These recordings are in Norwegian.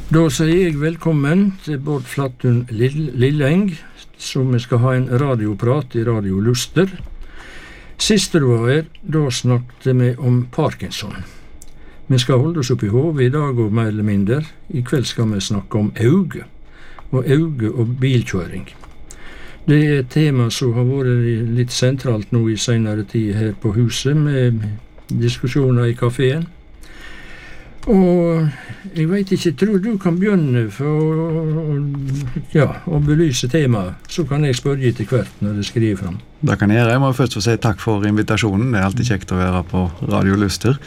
Da sier jeg velkommen til Bård Flattun Lilleng, som vi skal ha en radioprat I Radio Luster. Sist du var her, da snakket vi om Parkinson. Vi skal holde oss opp I hovedet I dag og mer eller mindre. I kveld skal vi snakke om øye og bilkjøring. Det et tema som har vært litt sentralt nå I senere tid her på huset, med diskusjoner I kaféen. Og jeg vet ikke, tror du kan begynne for å belyse temaet, så kan jeg spørre til hvert når det skriver frem. Det kan jeg gjøre. Jeg må først få si takk for invitasjonen. Det alltid kjekt å være på Radio Luster.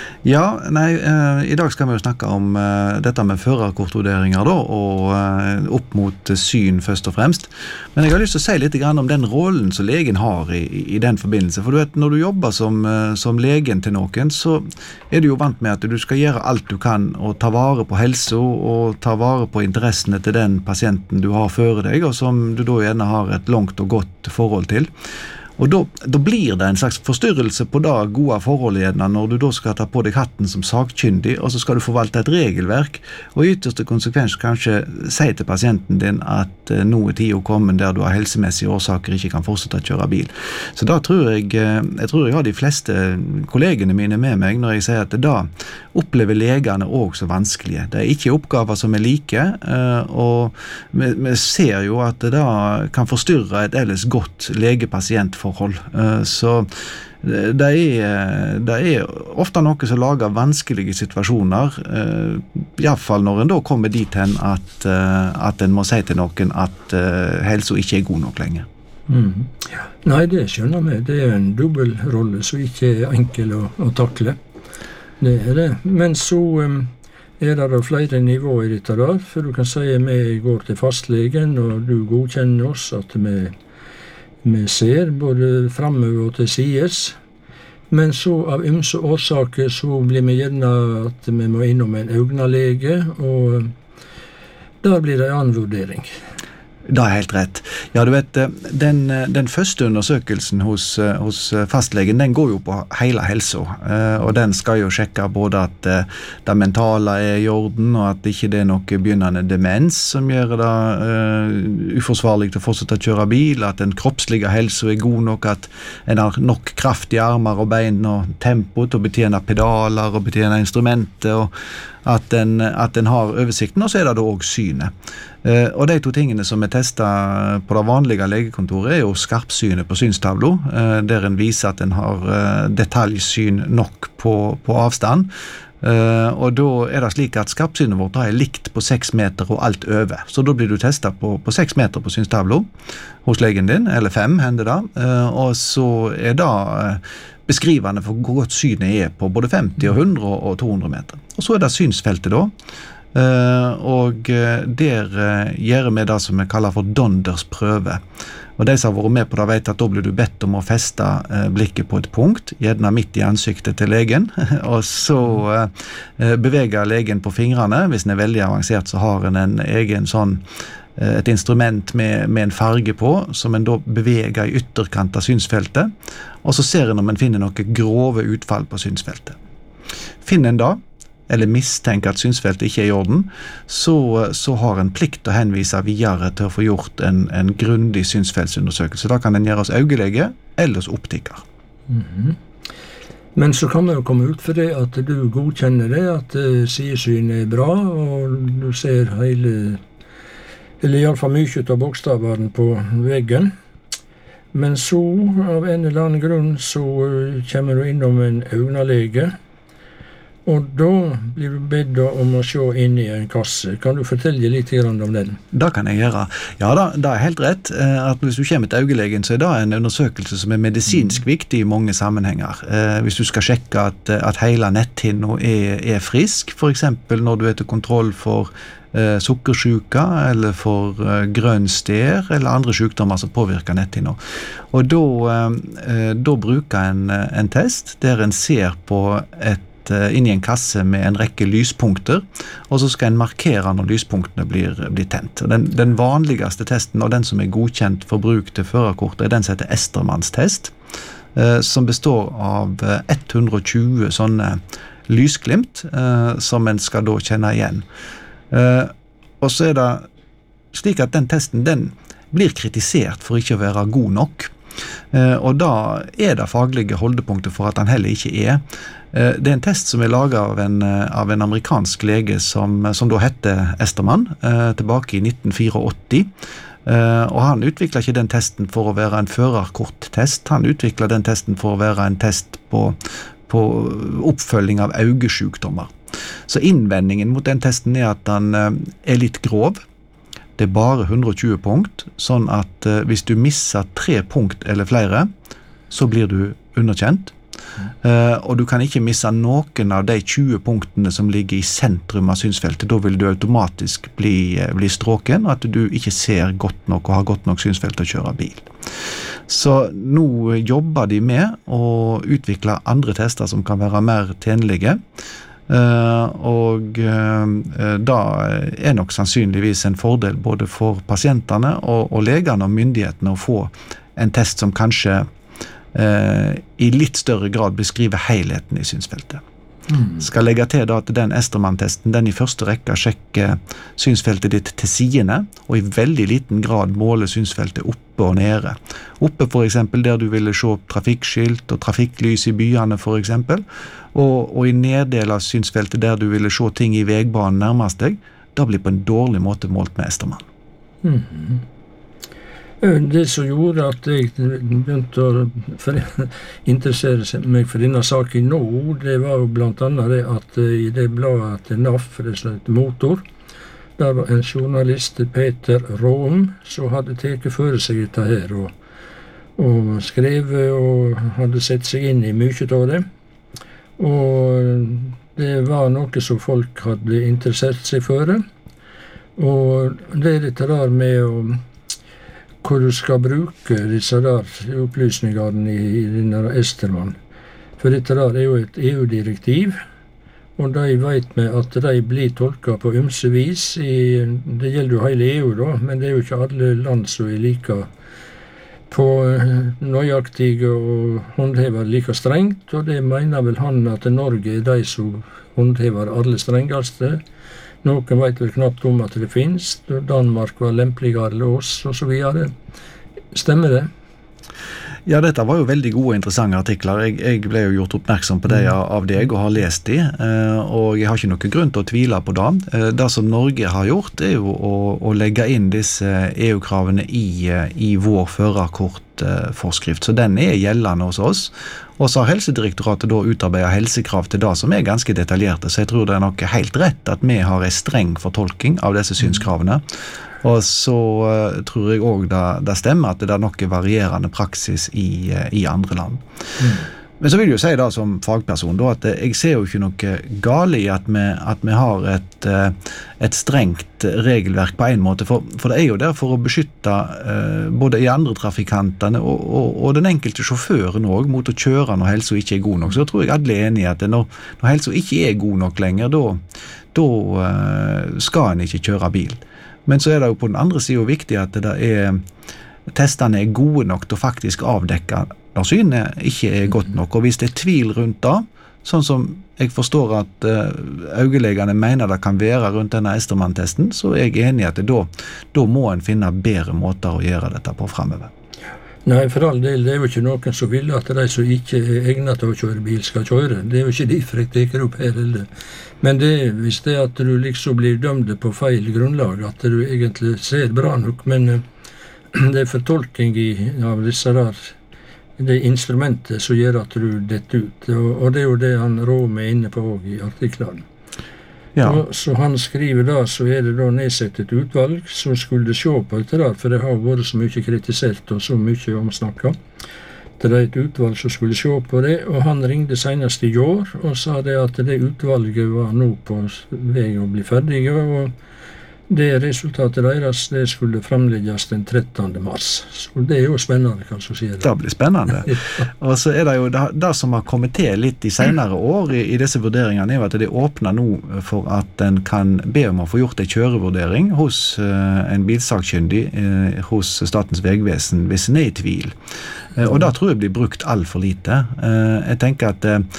I dag skal vi jo snakke om dette med førerkortvurderinger da, og opp mot syn først og fremst. Men jeg har lyst til å si litt grann om den rollen som legen har I den forbindelse. For du vet, når du jobber som legen til noen, så du jo vant med at du skal gjøre alt du kan og ta vare på helse og ta vare på interessene til den pasienten du har før deg, og som du da gjerne har et langt og godt forhold til. Og da blir det en slags forstyrrelse på det gode forholdet igjen når du da skal ta på deg hatten som sakkyndig, og så skal du forvalte et regelverk, og I ytterste konsekvens kanskje si til pasienten din at nå tiden kommet der du av helsemessige årsaker ikke kan fortsette å kjøre bil. Så da tror jeg har de fleste kollegene mine med meg når jeg sier at da opplever legene også så vanskelige. Det ikke oppgaver som like, og vi ser jo at det da kan forstyrre et ellers godt legepasientforhold. Så det ofte noe som lager vanskelige situasjoner, I hvert fall når en da kommer dit hen at en må si til noen at helsa ikke god nok lenger. Nei, det skjønner vi. Det en dobbeltrolle som ikke enkel å takle. Det det. Men så det da flere nivåer I dette der, for du kan si at vi går til fastlegen, og du godkjenner oss at vi ser både fremover og til sides. Men så av ymse årsaker så blir vi gjerne at vi må innom en øynelege, og der blir det en annen vurdering. Det helt rett. Ja, du vet, den første undersøkelsen hos fastlegen, den går jo på hele helsa, og den skal jo sjekke både at det mentale I orden, og at ikke det noe begynnende demens som gjør det uforsvarlig til å fortsette å kjøre bil, at den kroppslige helsa god nok, at en har nok kraft I armer og bein og tempo til å betjene pedaler og betjene instrumenter, og at den har oversikten, og så det da også synet. Og de to tingene som testet på det vanlige legekontoret jo skarpsynet på synstavlo, der en viser at en har detaljsyn nok på avstand, og da det slik at skarpsynet vårt da likt på 6 meter og alt over, så da blir du testet på 6 meter på synstavlo hos legen din, eller 5 hender det, og så det beskrivende for hvor godt synet på både 50 og 100 og 200 meter. Og så det synsfeltet da, og der gjør vi det som vi kaller for Donders prøve. Og de som har vært med på det vet at da blir du bedt om å feste blikket på et punkt, gjerne midt I ansiktet til legen, og så beveger legen på fingrene. Hvis den veldig avansert så har en egen sånn et instrument med en farge på, som en da beveger I ytterkant av synsfeltet, og så ser en om en finner noe grove utfall på synsfeltet. Finner en da, eller mistenker at synsfeltet ikke I orden, så har en plikt å henvise videre til å få gjort en grundig synsfeltsundersøkelse. Da kan en gjøre hos øyelege eller hos optiker. Men så kan det jo komme ut for det at du godkjenner det, at sidesynet bra, og du ser hele eller I alle fall mye av bokstavene på veggen. Men så, av en eller annen grunn, så kommer du innom en øynelege, og da blir du bedt om å se inn I en kasse. Kan du fortelle litt om den? Det kan jeg gjøre. Ja, det helt rett. At hvis du kommer til øyelegen, så det en undersøkelse som medisinsk viktig I mange sammenhenger. Hvis du skal sjekke at hele netthinna frisk, for eksempel når du til kontroll for sukkersjuka eller for grønn stær eller andre sykdommer som påvirker netthinna. Og da bruker en test der en ser på inn I en kasse med en rekke lyspunkter, og så skal en markere når lyspunktene blir tent. Den vanligste testen, og den som godkjent for bruk til førerkortet, den som heter Estermans test, som består av 120 sånne lysglimt, som en skal da kjenne igjen. Og så det slik at den testen, den blir kritisert for ikke å være god nok. Og da det faglige holdepunkter for at han heller ikke det en test som laget av en amerikansk lege som da hette Estermann, tilbake i 1984. Og han utviklet ikke den testen for å være en førerkorttest, han utviklet den testen for å være en test på oppfølging av øyesykdommer. Så innvendingen mot den testen at han litt grov. Det bare 120 punkt, sånn at hvis du misser 3 punkt eller flere, så blir du underkjent. Og du kan ikke misse noen av de 20 punktene som ligger i sentrum av synsfeltet. Da vil du automatisk bli stråken, at du ikke ser godt nok og har godt nok synsfelt til å kjøre bil. Så nå jobber de med å utvikle andre tester som kan være mer tjenlige. Og da nok sannsynligvis en fordel både for pasientene og legene og myndighetene å få en test som kanskje i litt større grad beskriver helheten i synsfeltet. Skal legge til da at den Estermann-testen, den i første rekke sjekker synsfeltet ditt til sidene, og i veldig liten grad måler synsfeltet oppe og nede. Oppe for eksempel der du ville se trafikkskilt og trafikklys i byene for eksempel, og i neddel av synsfeltet der du ville se ting i vegbanen nærmest deg, da blir på en dårlig måte målt med Estermann. Det som gjorde at jeg begynte å interessere meg for denne saken nå, det var jo blant annet det at i det bladet til NAF, det slett Motor, der var en journalist, Peter Råm, som hadde teket for seg dette her, og skrevet og hadde sett seg inn i mye av det. Og det var noe som folk hadde interessert seg for. Og det dette der med hvor du skal bruke disse der opplysningene i denne Estermann. For dette der jo et EU-direktiv, og de vet vi at de blir tolket på ymse vis. Det gjelder jo hele EU da, men det jo ikke alle land som like på nøyaktige og håndhever like strengt, og det mener vel han at Norge de som håndhever alle strengeste. Noen vet vel knapt om at det finnes, og Danmark var lempeligere til oss, og så videre. Stemmer det? Ja, dette var jo veldig gode og interessante artikler. Jeg ble jo gjort oppmerksom på det av deg og har lest de, og jeg har ikke noen grunn til å tvile på det. Det som Norge har gjort jo å legge inn disse EU-kravene i vår førerkortforskrift, så den gjeldende hos oss. Og så har Helsedirektoratet da utarbeidet helsekrav til det som ganske detaljerte, så jeg tror det nok helt rett at vi har en streng fortolking av disse synskravene. Og så tror jeg også det stemmer at det noe varierende praksis i andre land. Men så vil jeg jo si da som fagperson da, at jeg ser jo ikke noe gale i at vi har et strengt regelverk på en måte, for det jo der for å beskytte både i andre trafikantene og den enkelte sjåføren også mot å kjøre når helsa ikke god nok. Så tror jeg alle enige i at når helsa ikke god nok lenger, da skal en ikke kjøre bil. Men så det jo på den andre siden viktig at testene gode nok til å faktisk avdekke når synet ikke godt nok. Og hvis det tvil rundt det, sånn som jeg forstår at øyelegene mener det kan være rundt denne Estermann-testen, så jeg enig i at da må en finne bedre måter å gjøre dette på fremover. Nei, for all del, det jo ikke noen som vil at de som ikke egnet til å kjøre bil skal kjøre. Det jo ikke derfor jeg teker opp her heller. Men hvis det at du liksom blir dømt på feil grunnlag, at du egentlig ser bra nok, men det fortolking av disse der, det instrumentet som gjør at du detter ut. Og det jo det han Råme inne på i artiklene. Ja. Så han skriver da, så det da nedsatt et utvalg som skulle se på dette der, for det har vært så mye kritisert og så mye omsnakket. Det et utvalg som skulle se på det, og han ringte senest i år og sa det at det utvalget var nå på vei å bli ferdige, og det resultatet deres, det skulle fremlegges den 13. mars. Så det jo spennende, kan du si det. Det blir spennende. Og så det jo det som har kommet til litt i senere år i disse vurderingene, at det åpner nå for at en kan be om å få gjort en kjørevurdering hos en bilsakkyndig hos Statens Vegvesen hvis en i tvil. Og da tror jeg blir brukt alt for lite. Jeg tenker at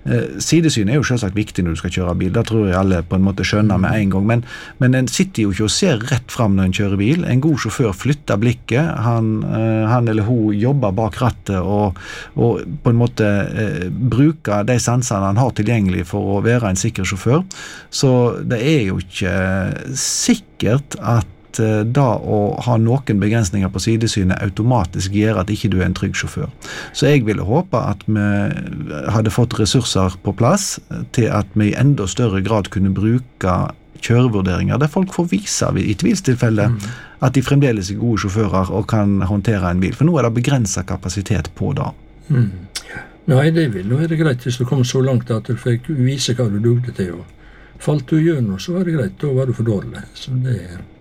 Sidesyn jo selvsagt viktig når du skal kjøre bil, det tror jeg alle på en måte skjønner med en gang, men en sitter jo ikke og ser rett frem når en kjører bil. En god sjåfør flytter blikket, han eller hun jobber bak rattet og på en måte bruker de sansene han har tilgjengelig for å være en sikker sjåfør. Så det jo ikke sikkert at da å ha noen begrensninger på sidesynet automatisk gjør at ikke du en trygg sjåfør. Så jeg ville håpe at vi hadde fått ressurser på plass til at vi i enda større grad kunne bruke kjørevurderinger der folk får vise i tvilstilfelle at de fremdeles gode sjåfører og kan håndtere en bil. For nå det begrenset kapasitet på det. Nei, det vil være greit hvis du kom så langt at du fikk vise hva du dugde til. Falt du gjennom, så var det greit. Da var du for dårlig. Så det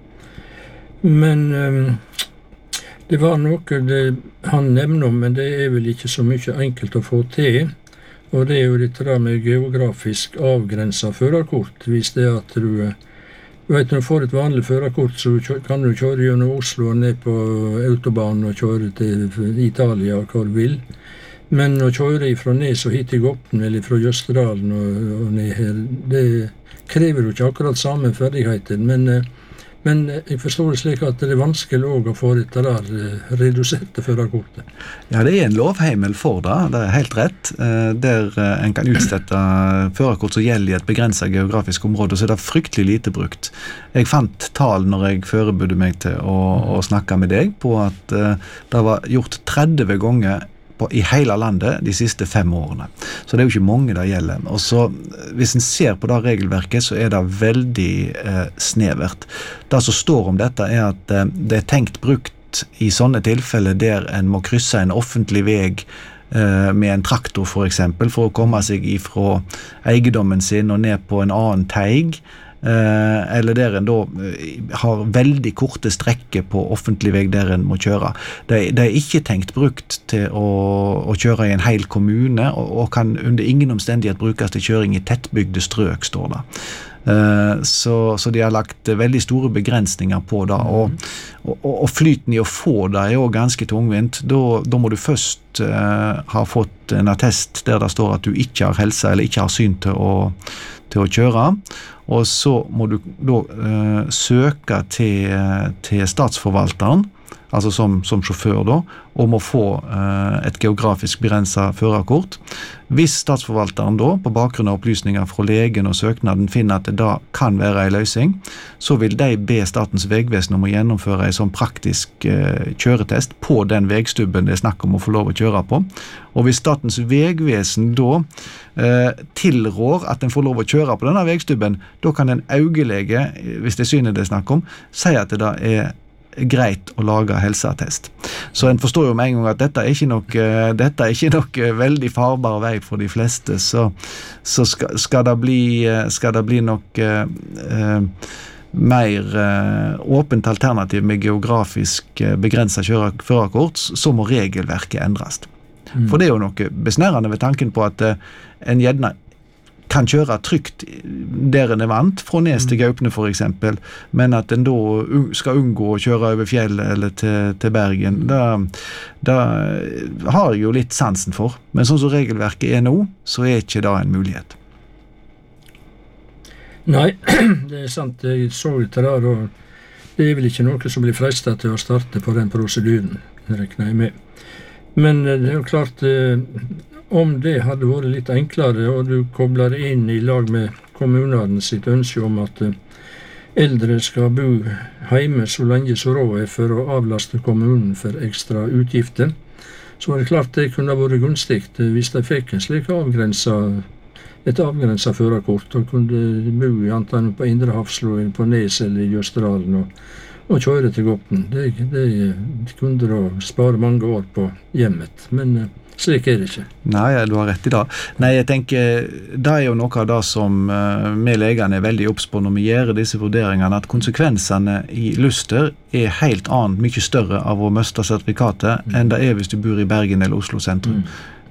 Men det var noe han nevner om, men det vel ikke så mye enkelt å få til. Og det jo dette der med geografisk avgrenset førerkort. Hvis det at du vet, når du får et vanlig førerkort, så kan du kjøre gjennom Oslo og ned på autobahn og kjøre til Italia og hva du vil. Men å kjøre fra Nes og hit til Gopten, eller fra Jøsterdalen og ned her, det krever jo ikke akkurat samme ferdigheter, men jeg forstår det slik at det vanskelig også å få dette der reduserte førerkortet. Ja, det en lovheimel for det, det helt rett. Der en kan utstette førerkort som gjelder i et begrenset geografisk område, så det fryktelig lite brukt. Jeg fant tall når jeg forberedte meg til å snakke med deg på at det var gjort 30 ganger i hele landet de siste 5 årene. Så det jo ikke mange det gjelder. Og så, hvis en ser på det regelverket, så det veldig snevert. Det som står om dette at det tenkt brukt i sånne tilfeller der en må krysse en offentlig veg med en traktor for eksempel, for å komme seg ifra eiendommen sin og ned på en annen teig, eller der en da har veldig korte strekker på offentlig vei der en må kjøre. Det ikke tenkt brukt til å kjøre i en hel kommune, og kan under ingen omstendighet brukes til kjøring i tettbygde strøk, står det. Så de har lagt veldig store begrensninger på det, og flyten i å få det jo ganske tungvint. Da må du først ha fått en attest der det står at du ikke har helse eller ikke har syn til å kjøre, og så må du da søke til statsforvalteren, altså som sjåfør da, om å få et geografisk begrenset førerkort. Hvis statsforvalteren da, på bakgrunn av opplysninger fra legen og søknaden, finner at det da kan være en løsning, så vil de be Statens vegvesen om å gjennomføre en sånn praktisk kjøretest på den vegstubben det snakk om å få lov å kjøre på. Og hvis Statens vegvesen da tilrår at en får lov å kjøre på denne vegstubben, da kan en augelege, hvis det synet det snakk om, si at det greit å lage helseattest. Så en forstår jo med en gang at dette ikke nok veldig farbar vei for de fleste, så skal det bli nok mer åpent alternativ med geografisk begrenset førerkort, så må regelverket endres. For det jo noe besnærende ved tanken på at en gjerne kan kjøre trygt der en vant, fra Nes til Gaupne for eksempel, men at en da skal unngå å kjøre over fjellet eller til Bergen, det har jeg jo litt sansen for. Men sånn som regelverket nå, så ikke det en mulighet. Nei, det sant, jeg så det der, og det vel ikke noe som blir frestet til å starte på den prosedyren, regner jeg med. Men det jo klart, om det hadde vært litt enklere, og du kobler det inn i lag med kommunen sitt ønske om at eldre skal bo hjemme så lenge så råd for å avlaste kommunen for ekstra utgifter, så var det klart det kunne vært gunstig hvis de fikk en slik et avgrenset førerkort og kunne bo i antann på Indre Hafslo, på Nes eller i Jøsterdalen og kjøre til Gopten. Det kunne da spare mange år på hjemmet, men slik det ikke. Nei, du har rett i det. Nei, jeg tenker, det jo noe av det som vi legene veldig obs på når vi gjør disse vurderingene, at konsekvensene i Luster helt annet, mye større av å miste sertifikatet enn det hvis du bor i Bergen eller Oslo sentrum.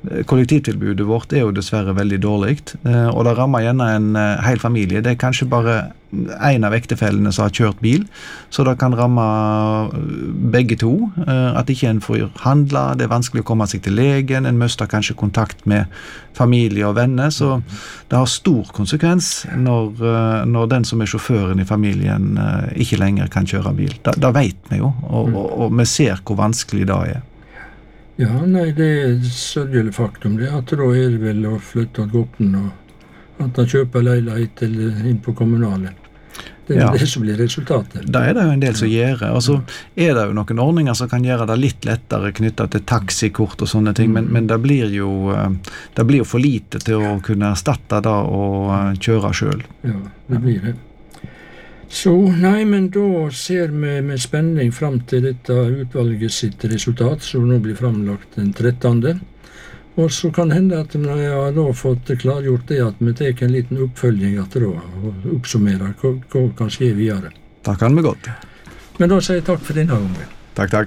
kollektivtilbudet vårt jo dessverre veldig dårlig, og det rammer gjerne en hel familie. Det kanskje bare en av ektefellene som har kjørt bil, så det kan ramme begge to, at ikke en får handla, det vanskelig å komme seg til legen, en mister kanskje kontakt med familie og venner, så det har stor konsekvens når den som sjåføren i familien ikke lenger kan kjøre bil. Det vet vi jo, og vi ser hvor vanskelig det Ja, nei, det sørgelig faktum det, at da det vel å flytte til Gopten, og at han kjøper leilighet inn på kommunale. Det det som blir resultatet. Da det jo en del som gjør, og så det jo noen ordninger som kan gjøre det litt lettere knyttet til taxikort og sånne ting, men det blir jo for lite til å kunne erstatte det og kjøre selv. Ja, det blir det. Så, nei, men da ser vi med spenning frem til dette utvalget sitt resultat, som nå blir framlagt den 13. Og så kan det hende at vi har da fått klargjort det at vi tar en liten oppfølging etter da, og oppsummerer hva kan skje videre. Det kan vi godt. Men da sier jeg takk for denne gangen. Takk.